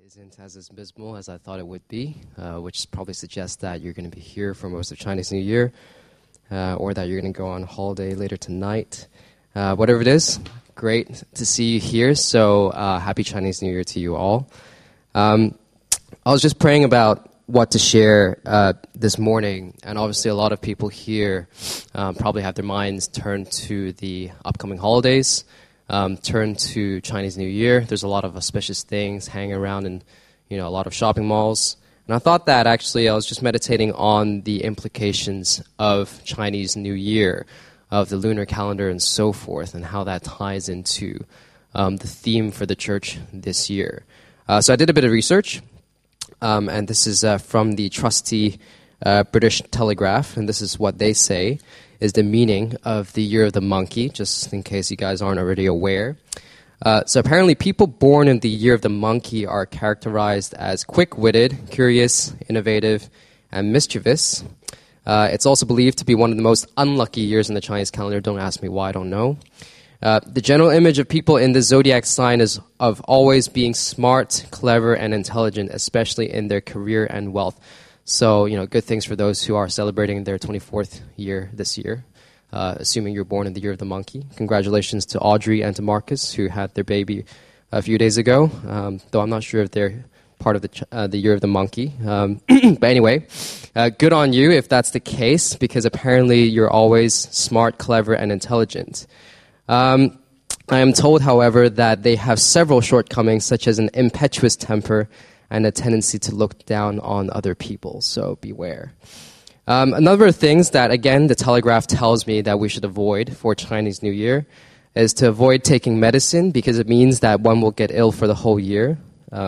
isn't as abysmal as I thought it would be, which probably suggests that you're going to be here for most of Chinese New Year, or that you're going to go on holiday later tonight. Whatever it is, great to see you here. So happy Chinese New Year to you all. I was just praying about what to share this morning, and obviously a lot of people here probably have their minds turned to the upcoming holidays, turned to Chinese New Year. There's a lot of auspicious things hanging around in a lot of shopping malls. And I thought that actually I was just meditating on the implications of Chinese New Year, of the lunar calendar and so forth, and how that ties into the theme for the church this year. So I did a bit of research. And this is from the trusty British Telegraph, and this is what they say is the meaning of the Year of the Monkey, just in case you guys aren't already aware. So apparently people born in the Year of the Monkey are characterized as quick-witted, curious, innovative, and mischievous. It's also believed to be one of the most unlucky years in the Chinese calendar. Don't ask me why, I don't know. The general image of people in the zodiac sign is of always being smart, clever, and intelligent, especially in their career and wealth. So, good things for those who are celebrating their 24th year this year, assuming you're born in the Year of the Monkey. Congratulations to Audrey and to Marcus, who had their baby a few days ago, though I'm not sure if they're part of the Year of the Monkey. But anyway, good on you if that's the case, because apparently you're always smart, clever, and intelligent. I am told, however, that they have several shortcomings, such as an impetuous temper and a tendency to look down on other people, so beware. A number of things that, again, the Telegraph tells me that we should avoid for Chinese New Year is to avoid taking medicine, because it means that one will get ill for the whole year.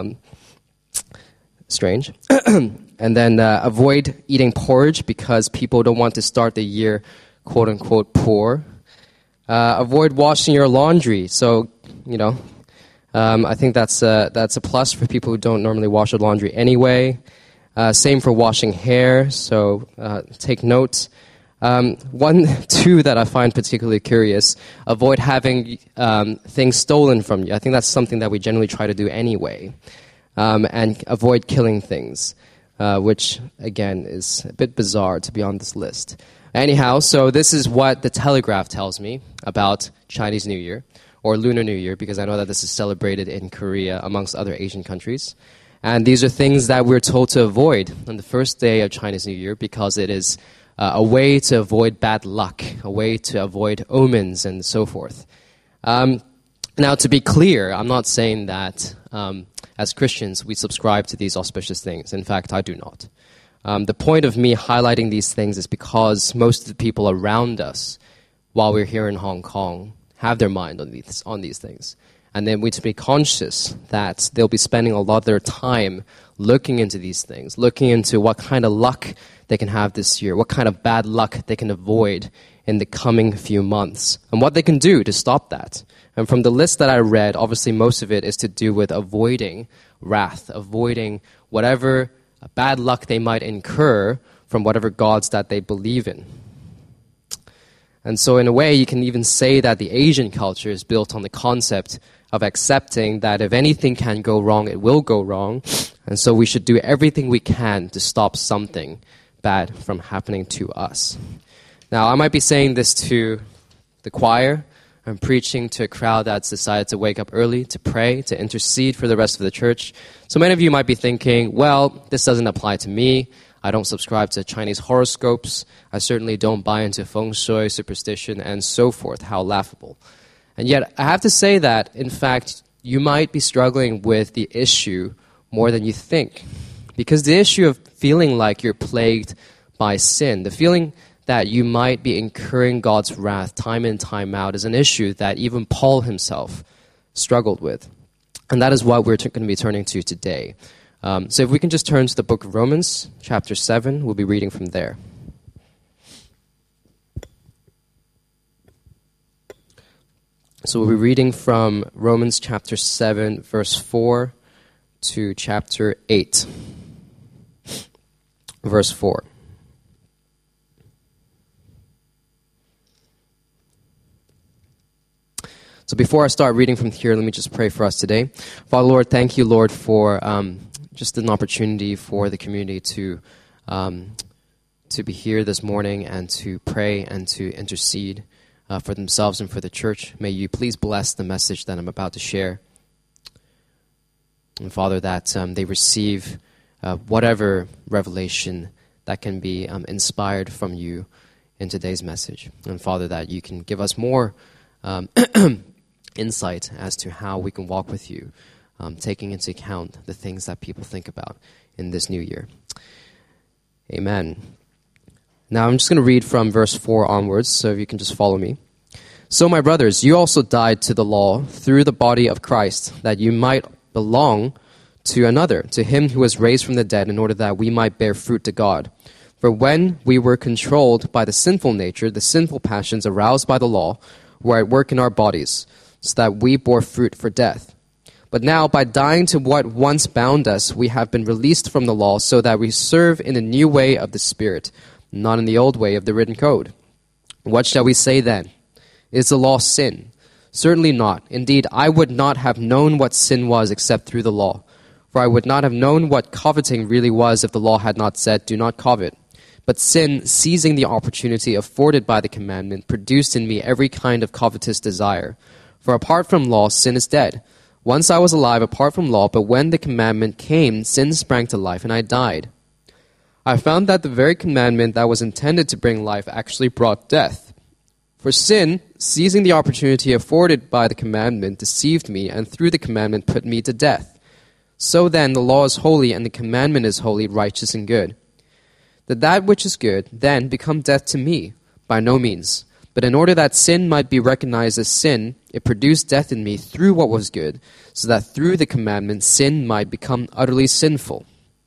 Strange. And then avoid eating porridge, because people don't want to start the year, quote-unquote, poor. Avoid washing your laundry. So, I think that's a plus for people who don't normally wash their laundry anyway. Same for washing hair. So take note. Two that I find particularly curious: avoid having things stolen from you. I think that's something that we generally try to do anyway. And avoid killing things, which again is a bit bizarre to be on this list. Anyhow, so this is what the Telegraph tells me about Chinese New Year, or Lunar New Year, because I know that this is celebrated in Korea amongst other Asian countries. And these are things that we're told to avoid on the first day of Chinese New Year, because it is a way to avoid bad luck, a way to avoid omens and so forth. Now, to be clear, I'm not saying that as Christians we subscribe to these auspicious things. In fact, I do not. The point of me highlighting these things is because most of the people around us, while we're here in Hong Kong, have their mind on these things. And then we need to be conscious that they'll be spending a lot of their time looking into these things, looking into what kind of luck they can have this year, what kind of bad luck they can avoid in the coming few months, and what they can do to stop that. And from the list that I read, obviously most of it is to do with avoiding wrath, avoiding whatever bad luck they might incur from whatever gods that they believe in. And so in a way, you can even say that the Asian culture is built on the concept of accepting that if anything can go wrong, it will go wrong. And so we should do everything we can to stop something bad from happening to us. Now, I might be saying this to the choir. I'm preaching to a crowd that's decided to wake up early, to pray, to intercede for the rest of the church. So many of you might be thinking, well, this doesn't apply to me. I don't subscribe to Chinese horoscopes. I certainly don't buy into feng shui, superstition, and so forth. How laughable. And yet, I have to say that, in fact, you might be struggling with the issue more than you think. Because the issue of feeling like you're plagued by sin, the feeling that you might be incurring God's wrath time in, time out, is an issue that even Paul himself struggled with. And that is what we're going to be turning to today. So if we can just turn to the book of Romans, chapter 7, we'll be reading from there. So we'll be reading from Romans chapter 7, verse 4 to chapter 8, verse 4. So before I start reading from here, let me just pray for us today. Father, Lord, thank you, Lord, for just an opportunity for the community to be here this morning and to pray and to intercede for themselves and for the church. May you please bless the message that I'm about to share. And Father, that they receive whatever revelation that can be inspired from you in today's message. And Father, that you can give us more insight as to how we can walk with you, taking into account the things that people think about in this new year. Amen. Now I'm just going to read from verse 4 onwards, so if you can just follow me. So, my brothers, you also died to the law through the body of Christ, that you might belong to another, to him who was raised from the dead, in order that we might bear fruit to God. For when we were controlled by the sinful nature, the sinful passions aroused by the law were at work in our bodies, so that we bore fruit for death. But now, by dying to what once bound us, we have been released from the law, so that we serve in the new way of the Spirit, not in the old way of the written code. What shall we say then? Is the law sin? Certainly not. Indeed, I would not have known what sin was except through the law. For I would not have known what coveting really was if the law had not said, "Do not covet." But sin, seizing the opportunity afforded by the commandment, produced in me every kind of covetous desire. For apart from law, sin is dead. Once I was alive apart from law, but when the commandment came, sin sprang to life, and I died. I found that the very commandment that was intended to bring life actually brought death. For sin, seizing the opportunity afforded by the commandment, deceived me, and through the commandment put me to death. So then, the law is holy, and the commandment is holy, righteous, and good. That which is good then become death to me? By no means. But in order that sin might be recognized as sin, it produced death in me through what was good, so that through the commandment sin might become utterly sinful.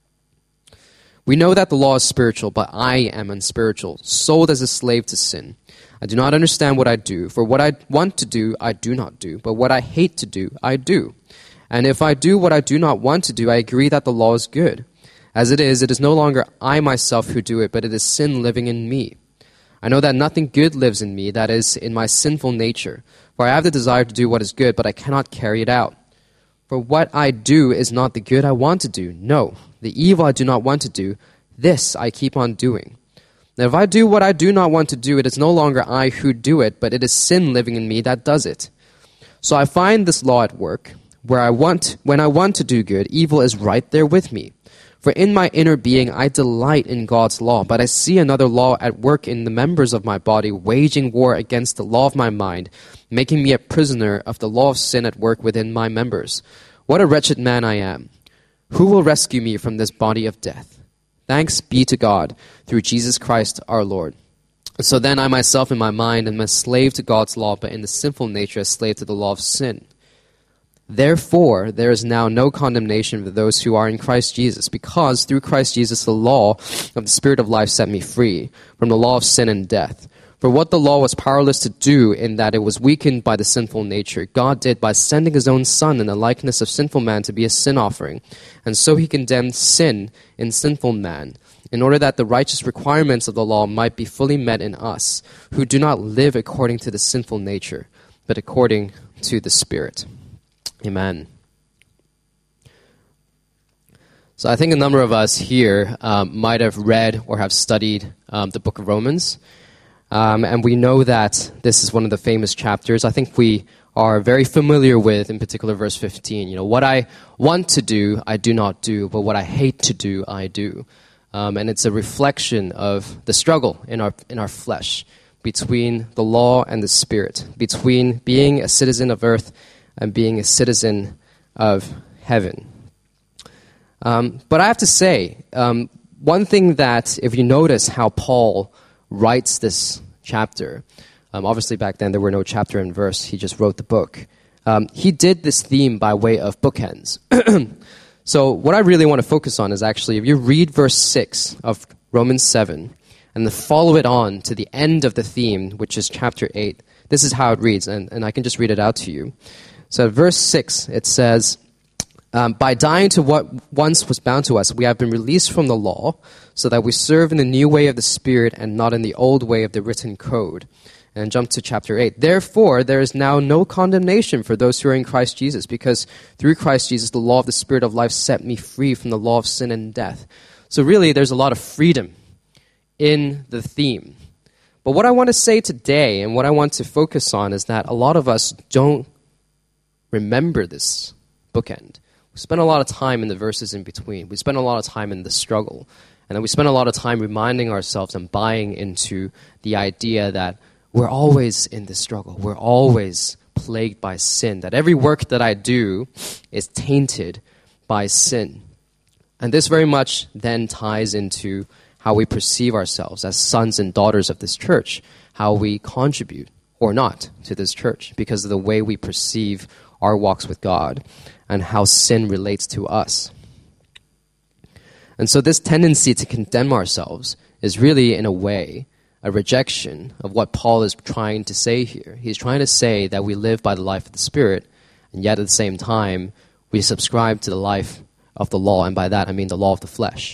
We know that the law is spiritual, but I am unspiritual, sold as a slave to sin. I do not understand what I do, for what I want to do, I do not do, but what I hate to do, I do. And if I do what I do not want to do, I agree that the law is good. As it is no longer I myself who do it, but it is sin living in me. I know that nothing good lives in me, that is, in my sinful nature. For I have the desire to do what is good, but I cannot carry it out. For what I do is not the good I want to do. No, the evil I do not want to do, this I keep on doing. Now if I do what I do not want to do, it is no longer I who do it, but it is sin living in me that does it. So I find this law at work, when I want to do good, evil is right there with me. For in my inner being I delight in God's law, but I see another law at work in the members of my body, waging war against the law of my mind, making me a prisoner of the law of sin at work within my members. What a wretched man I am! Who will rescue me from this body of death? Thanks be to God, through Jesus Christ our Lord. So then I myself in my mind am a slave to God's law, but in the sinful nature a slave to the law of sin. Therefore, there is now no condemnation for those who are in Christ Jesus, because through Christ Jesus the law of the Spirit of life set me free from the law of sin and death. For what the law was powerless to do in that it was weakened by the sinful nature, God did by sending his own Son in the likeness of sinful man to be a sin offering. And so he condemned sin in sinful man, in order that the righteous requirements of the law might be fully met in us, who do not live according to the sinful nature, but according to the Spirit. Amen. So I think a number of us here might have read or have studied the book of Romans. And we know that this is one of the famous chapters. I think we are very familiar with, in particular, verse 15. You know, what I want to do, I do not do, but what I hate to do, I do. And it's a reflection of the struggle in our flesh between the law and the Spirit, between being a citizen of earth and being a citizen of heaven. But I have to say, one thing that, if you notice how Paul writes this chapter, obviously back then there were no chapter and verse, he just wrote the book. He did this theme by way of bookends. So what I really want to focus on is actually, if you read verse 6 of Romans 7, and then follow it on to the end of the theme, which is chapter 8, this is how it reads, and I can just read it out to you. So verse 6, it says, by dying to what once was bound to us, we have been released from the law, so that we serve in the new way of the Spirit and not in the old way of the written code. And jump to chapter 8. Therefore, there is now no condemnation for those who are in Christ Jesus, because through Christ Jesus, the law of the Spirit of life set me free from the law of sin and death. So really, there's a lot of freedom in the theme. But what I want to say today, and what I want to focus on, is that a lot of us don't remember this bookend. We spend a lot of time in the verses in between. We spend a lot of time in the struggle. And then we spend a lot of time reminding ourselves and buying into the idea that we're always in this struggle. We're always plagued by sin. That every work that I do is tainted by sin. And this very much then ties into how we perceive ourselves as sons and daughters of this church, how we contribute or not to this church because of the way we perceive our walks with God and how sin relates to us. And so this tendency to condemn ourselves is really, in a way, a rejection of what Paul is trying to say here. He's trying to say that we live by the life of the Spirit, and yet at the same time, we subscribe to the life of the law, and by that I mean the law of the flesh.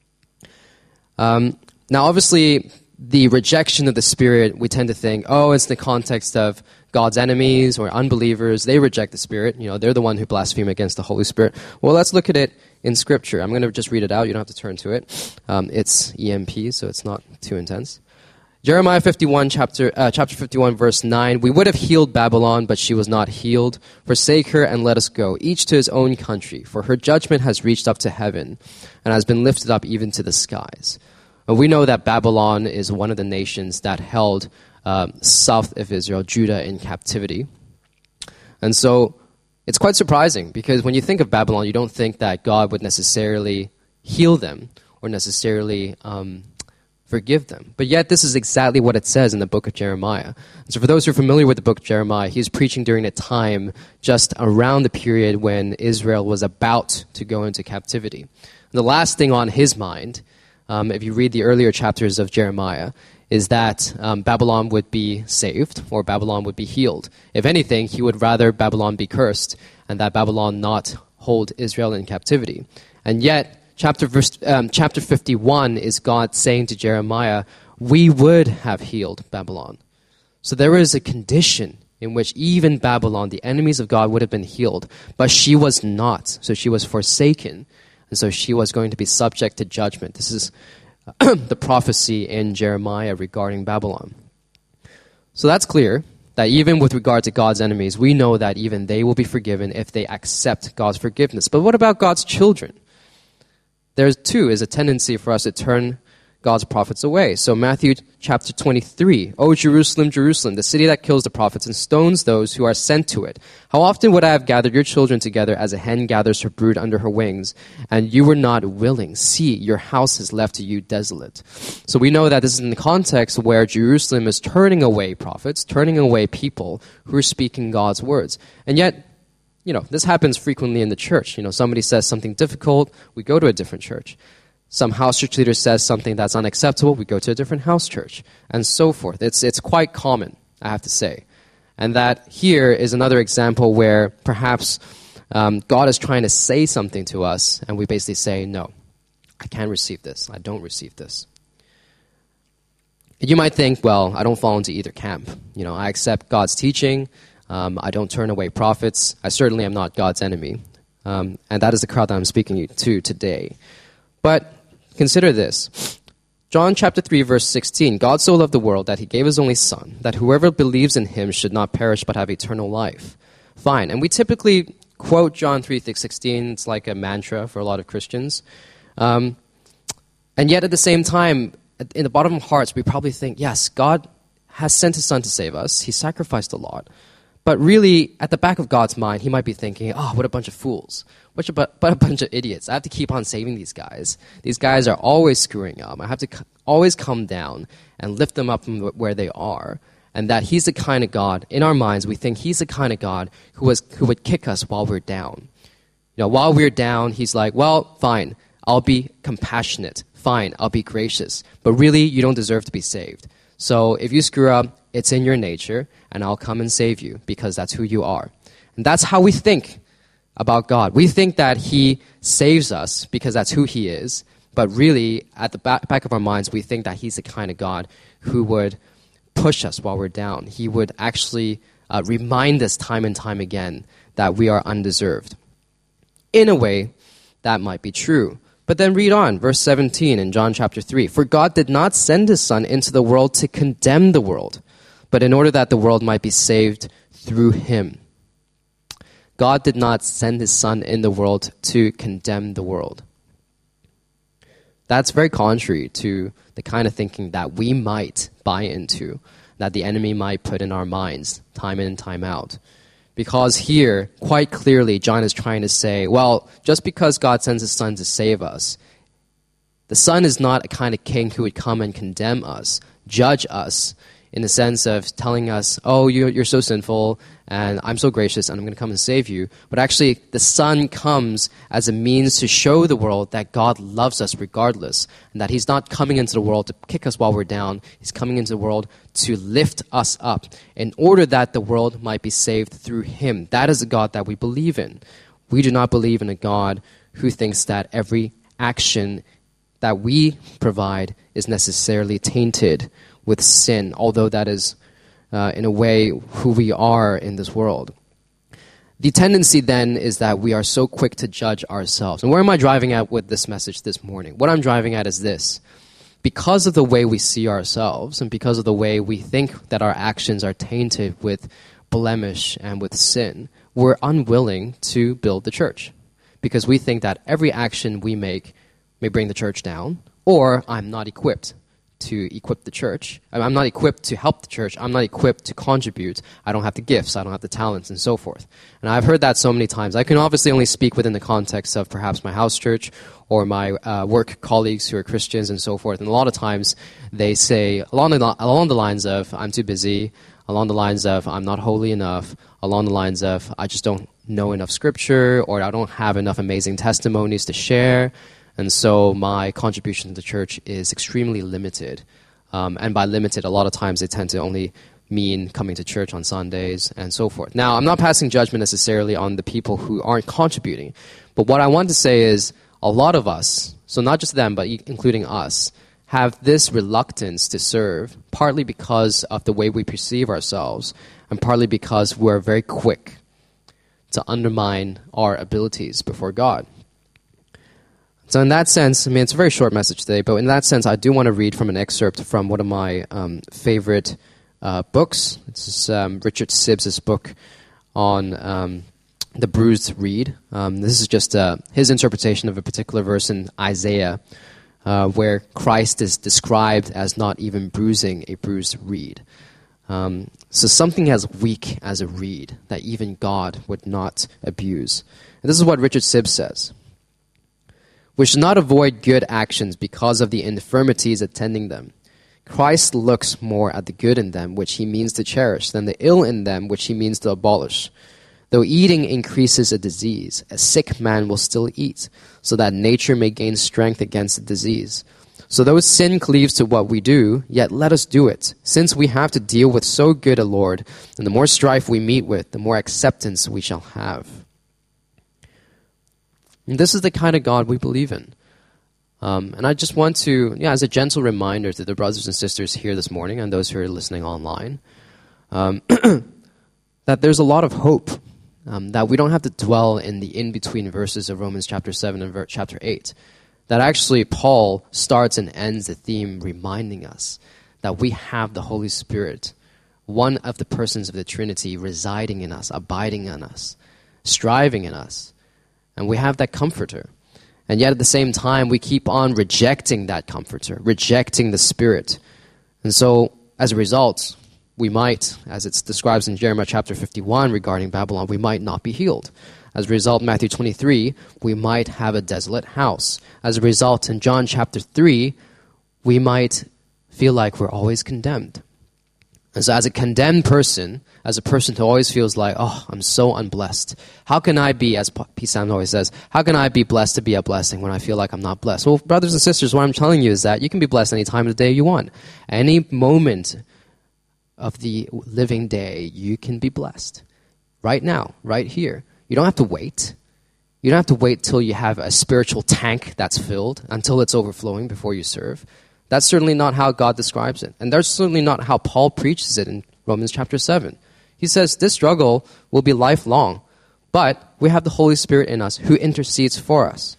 Now, obviously, the rejection of the Spirit, we tend to think, oh, it's the context of God's enemies or unbelievers. They reject the Spirit. You know, they're the one who blaspheme against the Holy Spirit. Well, let's look at it in Scripture. I'm going to just read it out. You don't have to turn to it. It's EMP, so it's not too intense. Jeremiah 51, chapter 51, verse 9. We would have healed Babylon, but she was not healed. Forsake her and let us go, each to his own country. For her judgment has reached up to heaven and has been lifted up even to the skies. And we know that Babylon is one of the nations that held south of Israel, Judah, in captivity. And so it's quite surprising because when you think of Babylon, you don't think that God would necessarily heal them or necessarily forgive them. But yet this is exactly what it says in the book of Jeremiah. And so for those who are familiar with the book of Jeremiah, he's preaching during a time just around the period when Israel was about to go into captivity. And the last thing on his mind, if you read the earlier chapters of Jeremiah, is that Babylon would be saved or Babylon would be healed. If anything, he would rather Babylon be cursed and that Babylon not hold Israel in captivity. And yet, chapter 51 is God saying to Jeremiah, we would have healed Babylon. So there is a condition in which even Babylon, the enemies of God, would have been healed, but she was not. So she was forsaken, and so she was going to be subject to judgment. This is the prophecy in Jeremiah regarding Babylon. So that's clear that even with regard to God's enemies, we know that even they will be forgiven if they accept God's forgiveness. But what about God's children? There, too, is a tendency for us to turn God's prophets away. So Matthew chapter 23, O Jerusalem, Jerusalem, the city that kills the prophets and stones those who are sent to it. How often would I have gathered your children together as a hen gathers her brood under her wings, and you were not willing? See, your house is left to you desolate. So we know that this is in the context where Jerusalem is turning away prophets, turning away people who are speaking God's words. And yet, this happens frequently in the church. Somebody says something difficult, we go to a different church. Some house church leader says something that's unacceptable, we go to a different house church, and so forth. It's quite common, I have to say. And that here is another example where perhaps God is trying to say something to us, and we basically say, no, I can't receive this. I don't receive this. You might think, well, I don't fall into either camp. I accept God's teaching. I don't turn away prophets. I certainly am not God's enemy. And that is the crowd that I'm speaking to today. But consider this. John chapter 3, verse 16. God so loved the world that he gave his only Son, that whoever believes in him should not perish but have eternal life. Fine. And we typically quote John 3:16. It's like a mantra for a lot of Christians. And yet at the same time, in the bottom of our hearts, we probably think, yes, God has sent his Son to save us. He sacrificed a lot. But really, at the back of God's mind, he might be thinking, oh, what a bunch of fools. But a bunch of idiots. I have to keep on saving these guys. These guys are always screwing up. I have to always come down and lift them up from where they are. And that he's the kind of God, in our minds, we think he's the kind of God who would kick us while we're down. While we're down, he's like, well, fine, I'll be compassionate. Fine, I'll be gracious. But really, you don't deserve to be saved. So if you screw up, it's in your nature, and I'll come and save you because that's who you are. And that's how we think about God. We think that he saves us because that's who he is, but really, at the back of our minds, we think that he's the kind of God who would push us while we're down. He would actually remind us time and time again that we are undeserved. In a way, that might be true. But then read on, verse 17 in John chapter 3. For God did not send his Son into the world to condemn the world, but in order that the world might be saved through him. God did not send his Son in the world to condemn the world. That's very contrary to the kind of thinking that we might buy into, that the enemy might put in our minds time in and time out. Because here, quite clearly, John is trying to say, well, just because God sends his Son to save us, the Son is not a kind of king who would come and condemn us, judge us, in the sense of telling us, oh, you're so sinful, and I'm so gracious, and I'm going to come and save you. But actually, the Son comes as a means to show the world that God loves us regardless, and that he's not coming into the world to kick us while we're down. He's coming into the world to lift us up in order that the world might be saved through him. That is the God that we believe in. We do not believe in a God who thinks that every action that we provide is necessarily tainted with sin, although that is, in a way, who we are in this world. The tendency then is that we are so quick to judge ourselves. And where am I driving at with this message this morning? What I'm driving at is this. Because of the way we see ourselves and because of the way we think that our actions are tainted with blemish and with sin, we're unwilling to build the church. Because we think that every action we make may bring the church down, or I'm not equipped to equip the church. I'm not equipped to help the church. I'm not equipped to contribute. I don't have the gifts. I don't have the talents and so forth. And I've heard that so many times. I can obviously only speak within the context of perhaps my house church or my work colleagues who are Christians and so forth. And a lot of times they say along the lines of, I'm too busy, along the lines of, I'm not holy enough, along the lines of, I just don't know enough scripture, or I don't have enough amazing testimonies to share. And so my contribution to the church is extremely limited. And by limited, a lot of times they tend to only mean coming to church on Sundays and so forth. Now, I'm not passing judgment necessarily on the people who aren't contributing. But what I want to say is a lot of us, so not just them, but including us, have this reluctance to serve, partly because of the way we perceive ourselves, and partly because we're very quick to undermine our abilities before God. So in that sense, I mean, it's a very short message today, but in that sense, I do want to read from an excerpt from one of my favorite books. It's Richard Sibbes' book on the bruised reed. This is just his interpretation of a particular verse in Isaiah where Christ is described as not even bruising a bruised reed. So something as weak as a reed that even God would not abuse. And this is what Richard Sibbes says. We should not avoid good actions because of the infirmities attending them. Christ looks more at the good in them which he means to cherish than the ill in them which he means to abolish. Though eating increases a disease, a sick man will still eat, so that nature may gain strength against the disease. So though sin cleaves to what we do, yet let us do it, since we have to deal with so good a Lord, and the more strife we meet with, the more acceptance we shall have. And this is the kind of God we believe in. And I just want to, as a gentle reminder to the brothers and sisters here this morning and those who are listening online, that there's a lot of hope, that we don't have to dwell in the in-between verses of Romans chapter 7 and chapter 8. That actually Paul starts and ends the theme reminding us that we have the Holy Spirit, one of the persons of the Trinity, residing in us, abiding in us, striving in us. And we have that comforter. And yet at the same time, we keep on rejecting that comforter, rejecting the Spirit. And so, as a result, we might, as it describes in Jeremiah chapter 51 regarding Babylon, we might not be healed. As a result, in Matthew 23, we might have a desolate house. As a result, in John chapter 3, we might feel like we're always condemned. And so as a condemned person, as a person who always feels like, oh, I'm so unblessed. How can I be, as P. Sam always says, how can I be blessed to be a blessing when I feel like I'm not blessed? Well, brothers and sisters, what I'm telling you is that you can be blessed any time of the day you want. Any moment of the living day, you can be blessed. Right now, right here. You don't have to wait. You don't have to wait till you have a spiritual tank that's filled, until it's overflowing before you serve. That's certainly not how God describes it. And that's certainly not how Paul preaches it in Romans chapter 7. He says this struggle will be lifelong, but we have the Holy Spirit in us who intercedes for us.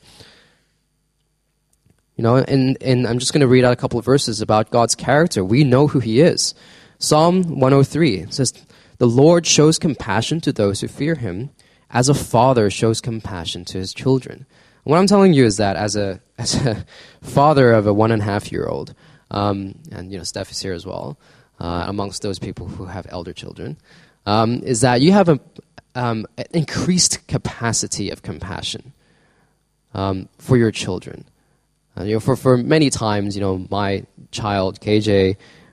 You know, and I'm just going to read out a couple of verses about God's character. We know who he is. Psalm 103 says, "The Lord shows compassion to those who fear him, as a father shows compassion to his children." And what I'm telling you is that as a father of a 1.5-year-old, and you know Steph is here as well, amongst those people who have elder children, is that you have an increased capacity of compassion for your children. You know, for many times, you know, my child KJ,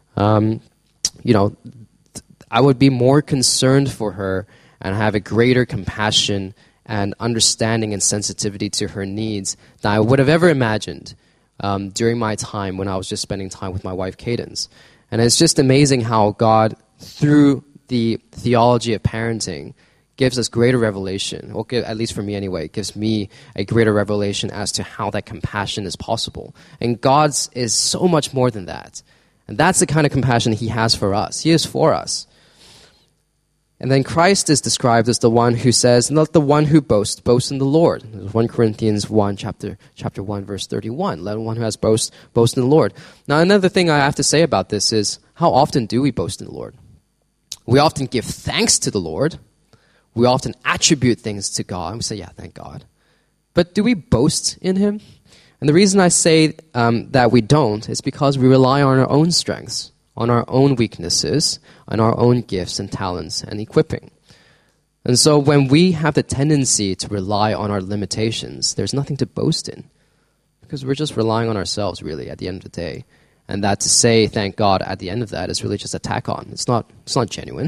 you know, I would be more concerned for her and have a greater compassion and understanding and sensitivity to her needs than I would have ever imagined during my time when I was just spending time with my wife, Cadence. And it's just amazing how God, through the theology of parenting, gives us greater revelation, or at least for me anyway, gives me a greater revelation as to how that compassion is possible. And God's is so much more than that. And that's the kind of compassion he has for us. He is for us. And then Christ is described as the one who says, "Let the one who boasts, boast in the Lord." 1 Corinthians 1, chapter 1, verse 31. Let one who has boast in the Lord. Now, another thing I have to say about this is, how often do we boast in the Lord? We often give thanks to the Lord. We often attribute things to God. We say, yeah, thank God. But do we boast in him? And the reason I say that we don't is because we rely on our own strengths, on our own weaknesses, on our own gifts and talents and equipping. And so when we have the tendency to rely on our limitations, there's nothing to boast in, because we're just relying on ourselves, really, at the end of the day. And that to say thank God at the end of that is really just a tack on. It's not genuine.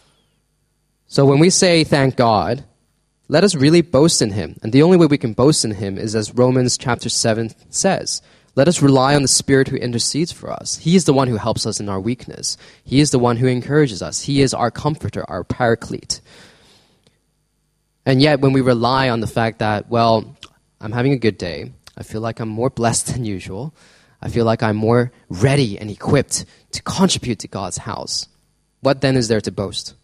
So when we say thank God, let us really boast in him. And the only way we can boast in him is as Romans chapter 7 says. Let us rely on the Spirit who intercedes for us. He is the one who helps us in our weakness. He is the one who encourages us. He is our comforter, our paraclete. And yet when we rely on the fact that, well, I'm having a good day, I feel like I'm more blessed than usual, I feel like I'm more ready and equipped to contribute to God's house, what then is there to boast?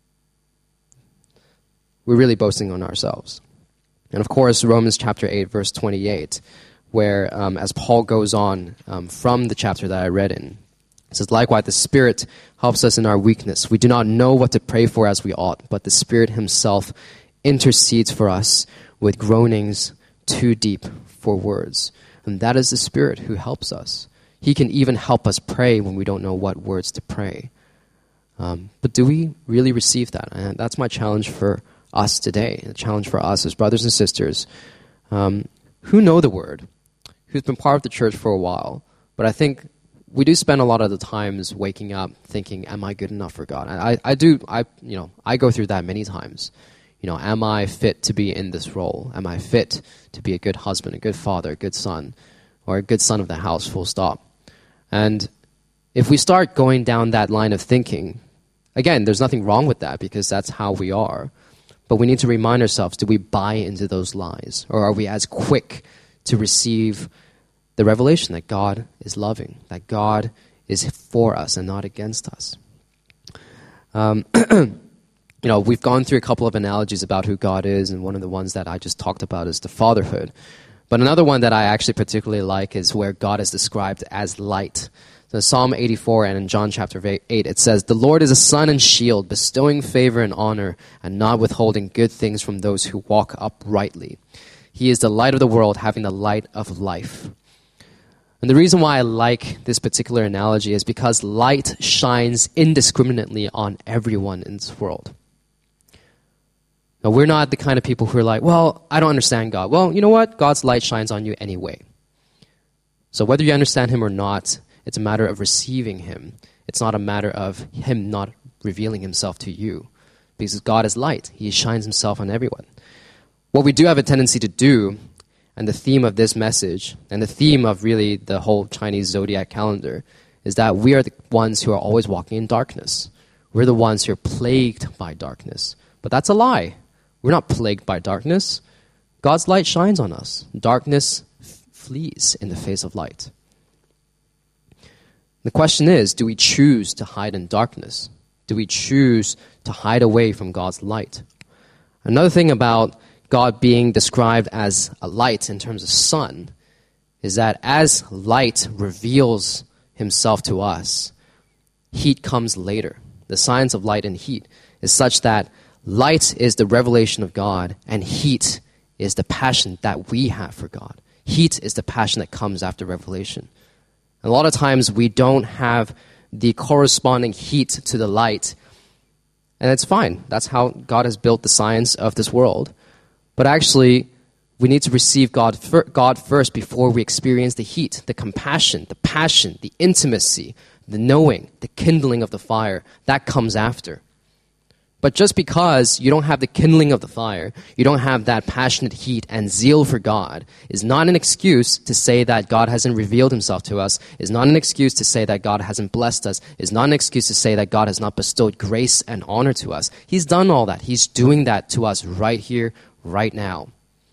We're really boasting on ourselves. And of course, Romans chapter 8, verse 28, where as Paul goes on from the chapter that I read in, it says, "Likewise, the Spirit helps us in our weakness. We do not know what to pray for as we ought, but the Spirit himself intercedes for us with groanings too deep for words." And that is the Spirit who helps us. He can even help us pray when we don't know what words to pray. But do we really receive that? And that's my challenge for us today, a challenge for us as brothers and sisters who know the Word, who's been part of the church for a while. But I think we do spend a lot of the times waking up thinking, am I good enough for God? And I go through that many times. You know, am I fit to be in this role? Am I fit to be a good husband, a good father, a good son, or a good son of the house, full stop? And if we start going down that line of thinking, again, there's nothing wrong with that because that's how we are. But we need to remind ourselves, do we buy into those lies? Or are we as quick to receive the revelation that God is loving, that God is for us and not against us? You know, we've gone through a couple of analogies about who God is, and one of the ones that I just talked about is the fatherhood. But another one that I actually particularly like is where God is described as light. So Psalm 84 and in John chapter 8, it says, "The Lord is a sun and shield, bestowing favor and honor, and not withholding good things from those who walk uprightly. He is the light of the world, having the light of life." And the reason why I like this particular analogy is because light shines indiscriminately on everyone in this world. Now, we're not the kind of people who are like, well, I don't understand God. Well, you know what? God's light shines on you anyway. So whether you understand him or not, it's a matter of receiving him. It's not a matter of him not revealing himself to you. Because God is light. He shines himself on everyone. What we do have a tendency to do, and the theme of this message, and the theme of really the whole Chinese zodiac calendar, is that we are the ones who are always walking in darkness. We're the ones who are plagued by darkness. But that's a lie. We're not plagued by darkness. God's light shines on us. Darkness flees in the face of light. The question is, do we choose to hide in darkness? Do we choose to hide away from God's light? Another thing about God being described as a light in terms of sun is that as light reveals himself to us, heat comes later. The science of light and heat is such that light is the revelation of God, and heat is the passion that we have for God. Heat is the passion that comes after revelation. A lot of times we don't have the corresponding heat to the light, and it's fine. That's how God has built the science of this world. But actually, we need to receive God first before we experience the heat, the compassion, the passion, the intimacy, the knowing, the kindling of the fire. That comes after. But just because you don't have the kindling of the fire, you don't have that passionate heat and zeal for God, is not an excuse to say that God hasn't revealed himself to us, is not an excuse to say that God hasn't blessed us, is not an excuse to say that God has not bestowed grace and honor to us. He's done all that. He's doing that to us right here, right now.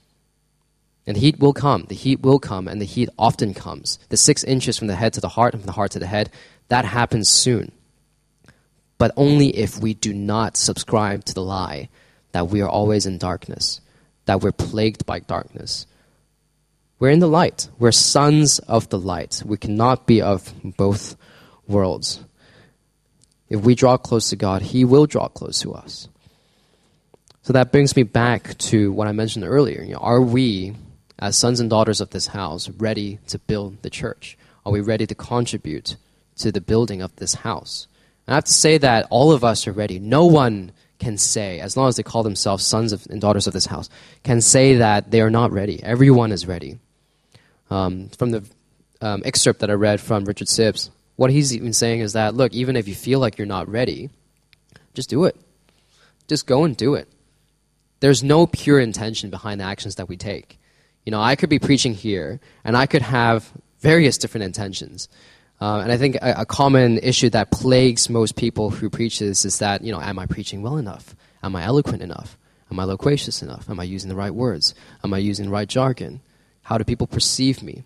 And heat will come. The heat will come, and the heat often comes. The 6 inches from the head to the heart and from the heart to the head, that happens soon. But only if we do not subscribe to the lie that we are always in darkness, that we're plagued by darkness. We're in the light. We're sons of the light. We cannot be of both worlds. If we draw close to God, he will draw close to us. So that brings me back to what I mentioned earlier. Are we, as sons and daughters of this house, ready to build the church? Are we ready to contribute to the building of this house? And I have to say that all of us are ready. No one can say, as long as they call themselves sons and daughters of this house, can say that they are not ready. Everyone is ready. From the excerpt that I read from Richard Sibbs, what he's even saying is that, look, even if you feel like you're not ready, just do it. Just go and do it. There's no pure intention behind the actions that we take. I could be preaching here, and I could have various different intentions. And I think a common issue that plagues most people who preach this is that, am I preaching well enough? Am I eloquent enough? Am I loquacious enough? Am I using the right words? Am I using the right jargon? How do people perceive me?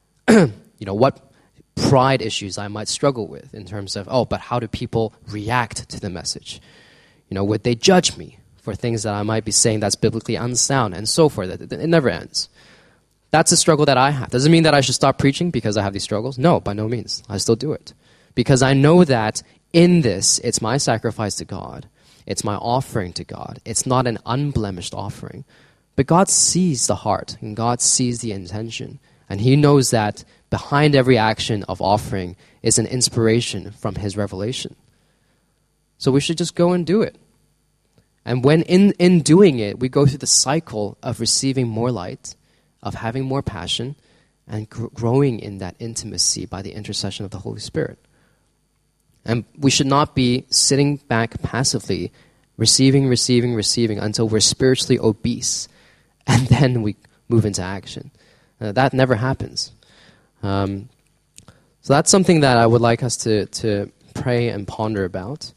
What pride issues I might struggle with in terms of, but how do people react to the message? Would they judge me for things that I might be saying that's biblically unsound and so forth? It never ends. That's a struggle that I have. Does it mean that I should stop preaching because I have these struggles? No, by no means. I still do it. Because I know that in this, it's my sacrifice to God. It's my offering to God. It's not an unblemished offering. But God sees the heart, and God sees the intention. And he knows that behind every action of offering is an inspiration from his revelation. So we should just go and do it. And when in doing it, we go through the cycle of receiving more light, of having more passion, and growing in that intimacy by the intercession of the Holy Spirit. And we should not be sitting back passively, receiving until we're spiritually obese, and then we move into action. That never happens. So that's something that I would like us to pray and ponder about.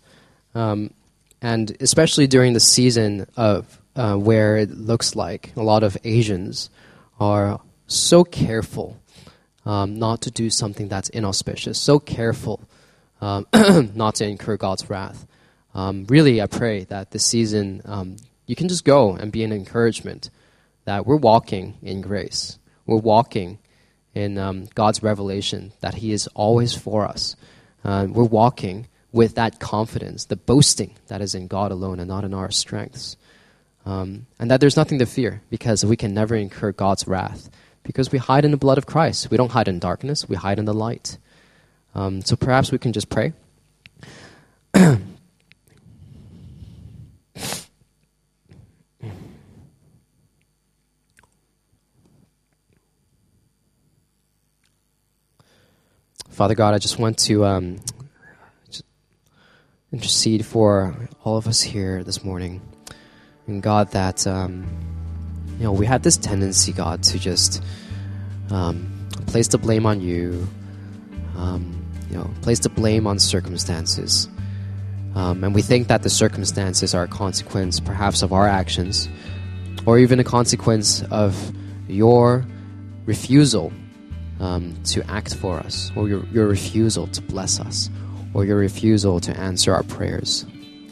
And especially during the season of where it looks like a lot of Asians are so careful not to do something that's inauspicious, so careful not to incur God's wrath. Really, I pray that this season you can just go and be an encouragement that we're walking in grace. We're walking in God's revelation that he is always for us. We're walking with that confidence, the boasting that is in God alone and not in our strengths. And that there's nothing to fear because we can never incur God's wrath because we hide in the blood of Christ. We don't hide in darkness. We hide in the light. So perhaps we can just pray. Father God, I just want to intercede for all of us here this morning. And God, that, we have this tendency, God, to just place the blame on you, place the blame on circumstances. And we think that the circumstances are a consequence, perhaps, of our actions, or even a consequence of your refusal to act for us, or your refusal to bless us, or your refusal to answer our prayers.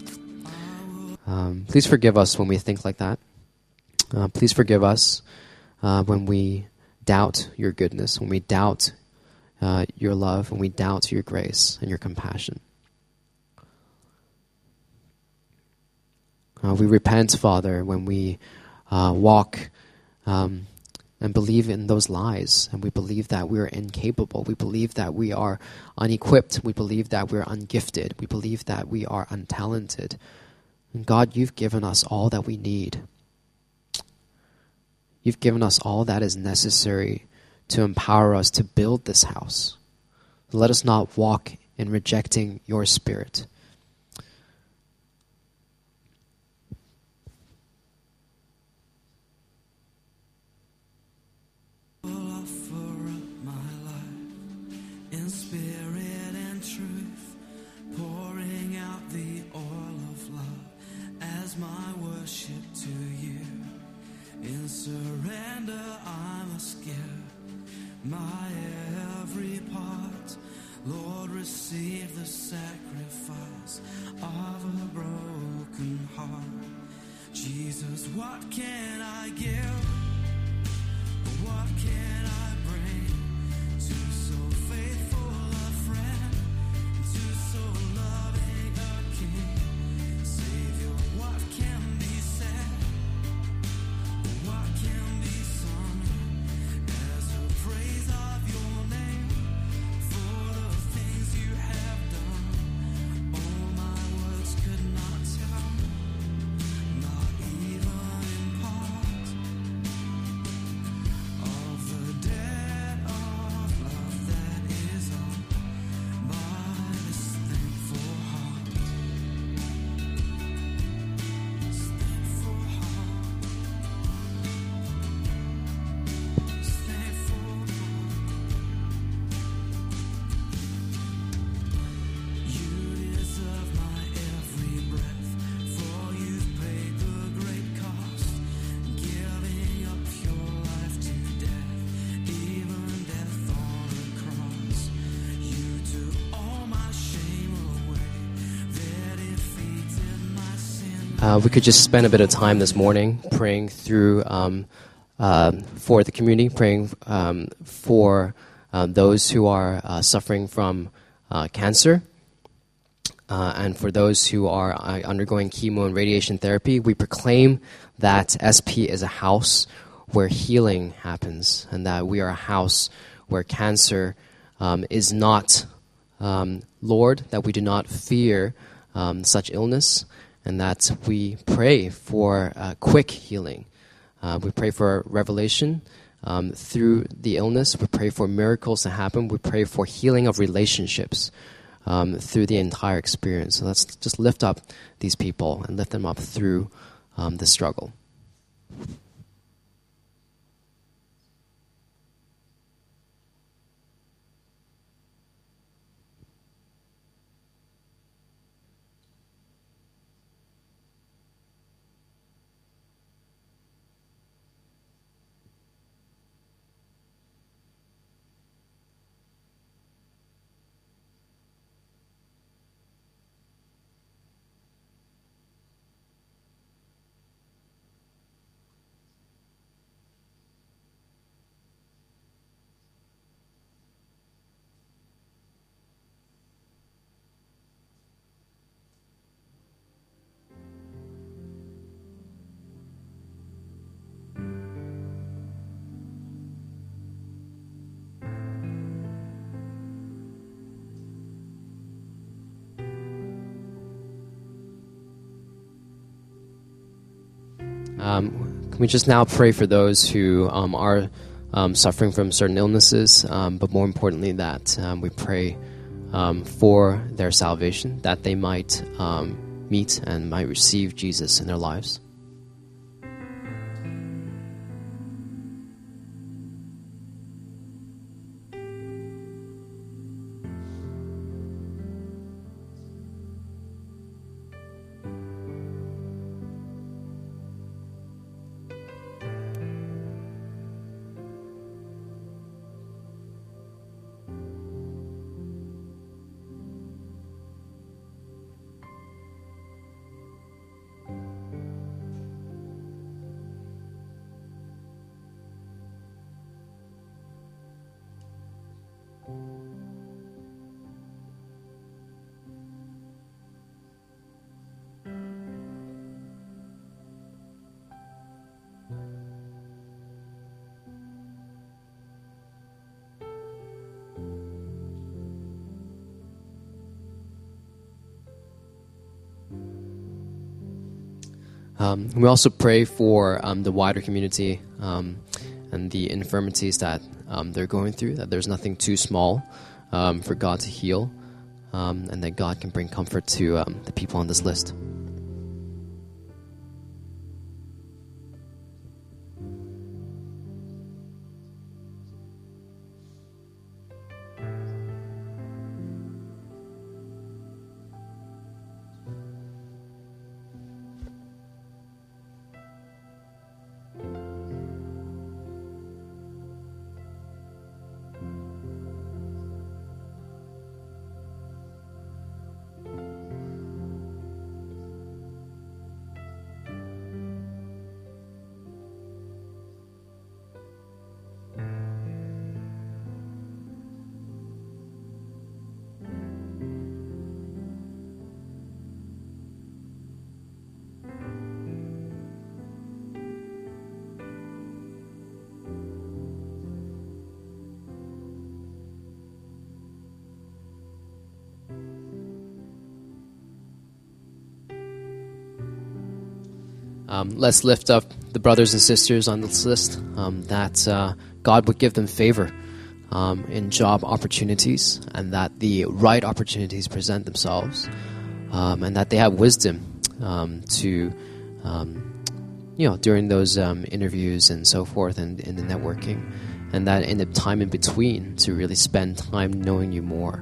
Please forgive us when we think like that. Please forgive us when we doubt your goodness, when we doubt your love, when we doubt your grace and your compassion. We repent, Father, when we walk and believe in those lies, and we believe that we are incapable. We believe that we are unequipped. We believe that we're ungifted. We believe that we are untalented. And God, you've given us all that we need. You've given us all that is necessary to empower us to build this house. Let us not walk in rejecting your Spirit. Receive the sacrifice of a broken heart. Jesus, what can I give? What can I bring to so faithful a friend, to so loving a King? Savior, what can be said? What can be sung as a praise of your name? We could just spend a bit of time this morning praying through for the community, praying for those who are suffering from cancer, and for those who are undergoing chemo and radiation therapy. We proclaim that SP is a house where healing happens, and that we are a house where cancer is not Lord, that we do not fear such illness, and that we pray for quick healing. We pray for revelation through the illness. We pray for miracles to happen. We pray for healing of relationships through the entire experience. So let's just lift up these people and lift them up through the struggle. Can we just now pray for those who are suffering from certain illnesses, but more importantly that we pray for their salvation, that they might meet and might receive Jesus in their lives. We also pray for the wider community and the infirmities that they're going through, that there's nothing too small for God to heal, and that God can bring comfort to the people on this list. Let's lift up the brothers and sisters on this list, that God would give them favor in job opportunities, and that the right opportunities present themselves, and that they have wisdom to, during those interviews and so forth, and in the networking, and that in the time in between to really spend time knowing you more.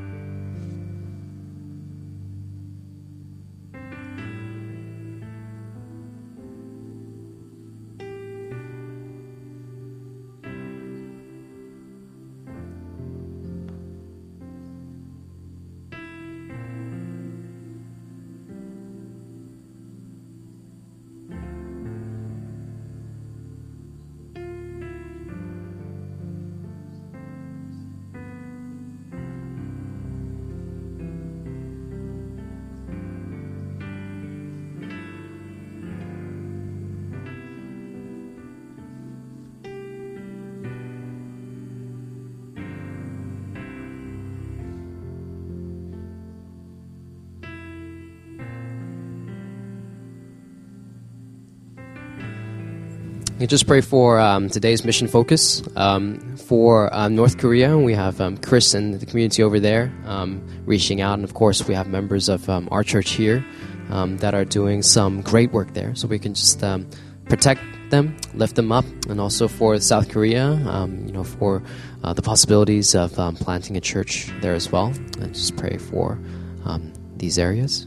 You just pray for today's mission focus. For North Korea, we have Chris and the community over there reaching out. And of course, we have members of our church here that are doing some great work there. So we can just protect them, lift them up. And also for South Korea, for the possibilities of planting a church there as well. And just pray for these areas.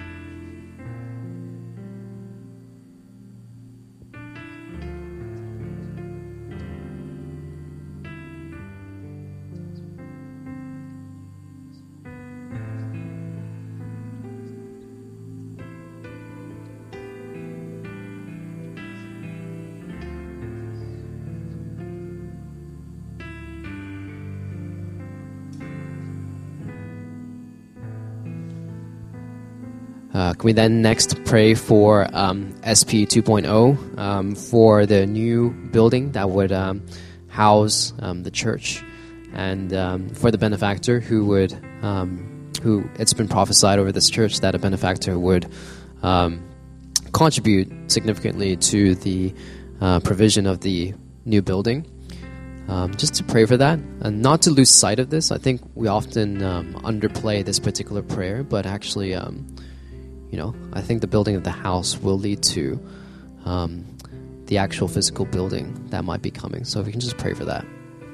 Can we then next pray for SP 2.0 for the new building that would house the church, and for the benefactor who it's been prophesied over this church that a benefactor would contribute significantly to the provision of the new building. Just to pray for that, and not to lose sight of this. I think we often underplay this particular prayer, but actually I think the building of the house will lead to the actual physical building that might be coming. So if we can just pray for that.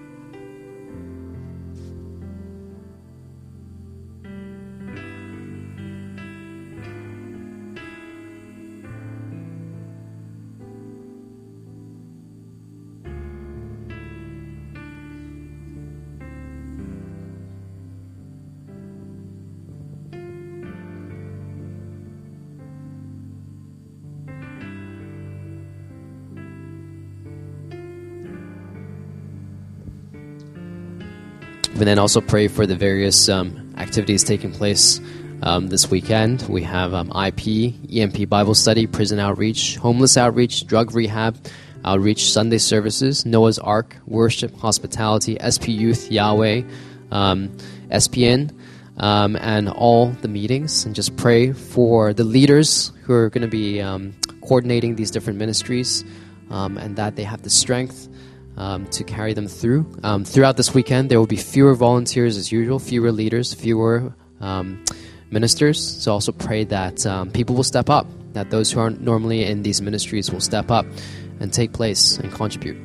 We then also pray for the various activities taking place this weekend. We have IP, EMP Bible study, prison outreach, homeless outreach, drug rehab, outreach, Sunday services, Noah's Ark, worship, hospitality, SP Youth, Yahweh, SPN, and all the meetings. And just pray for the leaders who are going to be coordinating these different ministries, and that they have the strength to carry them through. Throughout this weekend, there will be fewer volunteers as usual, fewer leaders, fewer ministers. So also pray that people will step up, that those who aren't normally in these ministries will step up and take place and contribute.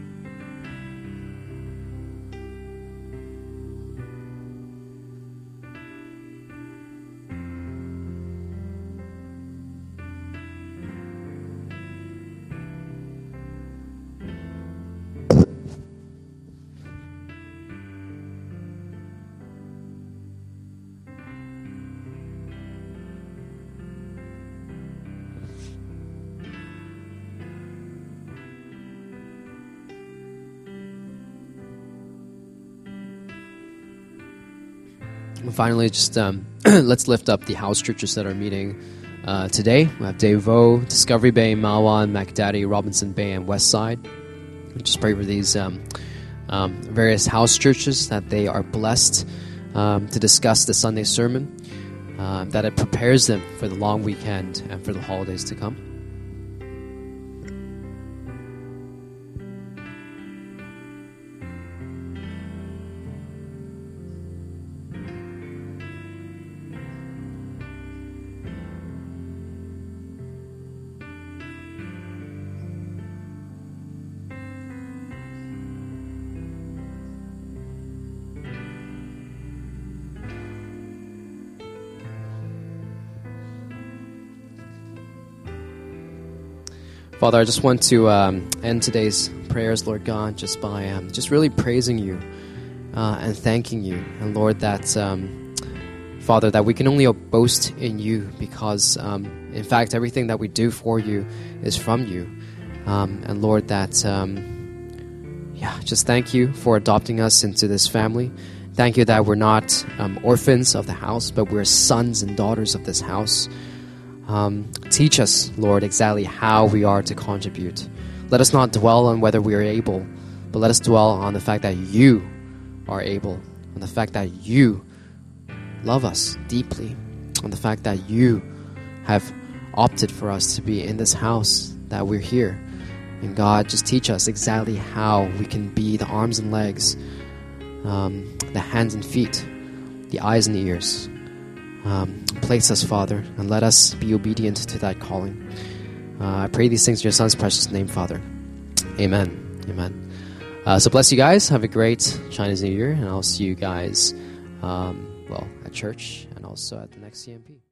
And finally, just let's lift up the house churches that are meeting today. We have Devo, Discovery Bay, Malwan, Macdaddy, Robinson Bay, and Westside. We just pray for these various house churches that they are blessed to discuss the Sunday sermon, that it prepares them for the long weekend and for the holidays to come. Father, I just want to end today's prayers, Lord God, just by just really praising you and thanking you. And Lord, that, Father, that we can only boast in you because, in fact, everything that we do for you is from you. And Lord, that, just thank you for adopting us into this family. Thank you that we're not orphans of the house, but we're sons and daughters of this house. Teach us, Lord, exactly how we are to contribute. Let us not dwell on whether we are able, but let us dwell on the fact that you are able, on the fact that you love us deeply, on the fact that you have opted for us to be in this house, that we're here. And God, just teach us exactly how we can be the arms and legs, the hands and feet, the eyes and the ears. Place us, Father, and let us be obedient to that calling. I pray these things in your Son's precious name, Father. Amen. Amen. So bless you guys. Have a great Chinese New Year, and I'll see you guys, at church and also at the next CMP.